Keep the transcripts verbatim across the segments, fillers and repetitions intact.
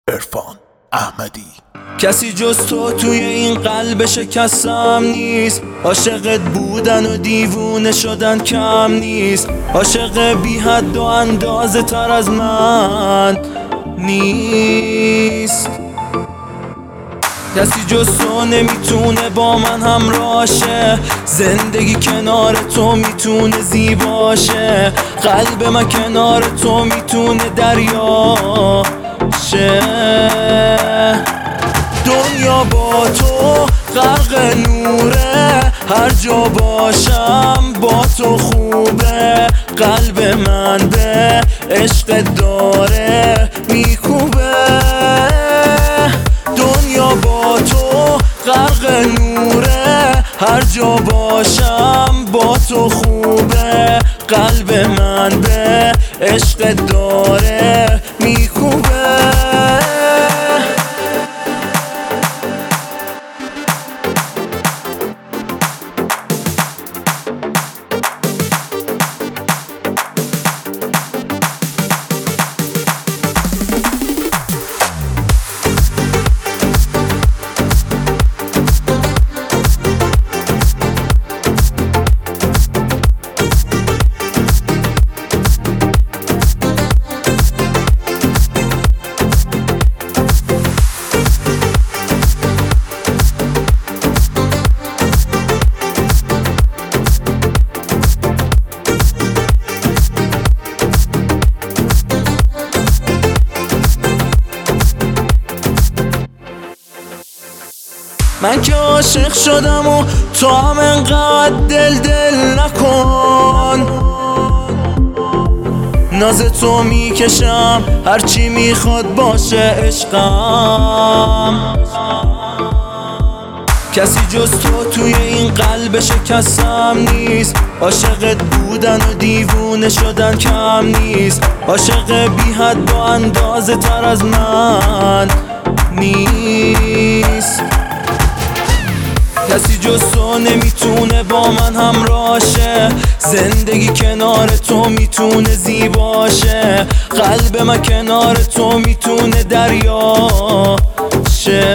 عرفان احمدی. کسی جز تو توی این قلب شکستم نیست، عاشقت بودن و دیوونه شدن کم نیست، عاشق بی حد و اندازه تر از من نیست. کسی جز تو نمیتونه با من همراه شه، زندگی کنار تو میتونه زیباشه، قلب من کنار تو میتونه دریا شه. دنیا با تو غرق نوره، هر جا باشم با تو خوبه، قلب من به عشق داره میکوبه. دنیا با تو غرق نوره، هر جا باشم با تو خوبه، قلب من به عشق داره میکوبه. من که عاشق شدم و تو هم انقدر دل دل نکن، ناز تو میکشم هرچی میخواد باشه عشقم. کسی جز تو توی این قلب شکستم نیست، عاشقت بودن و دیوونه شدن کم نیست، عاشق بی حد با اندازه تر از من نیست. کسی جز تو نمیتونه با من همراه شه، زندگی کنار تو میتونه زیباشه، قلب من کنار تو میتونه دریا شه.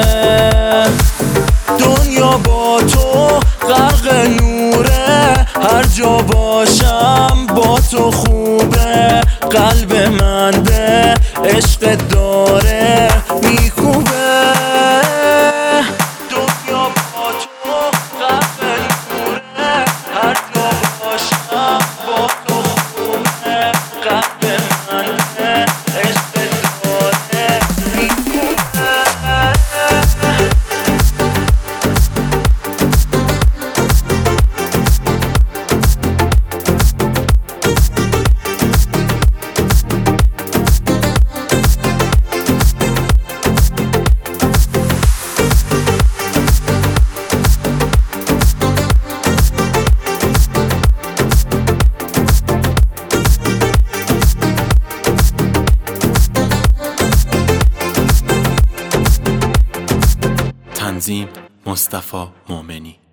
دنیا با تو غرق نوره، هر جا باشم با تو خوبه، قلب من به عشق داره میکوبه. تنظیم مصطفی مومنی.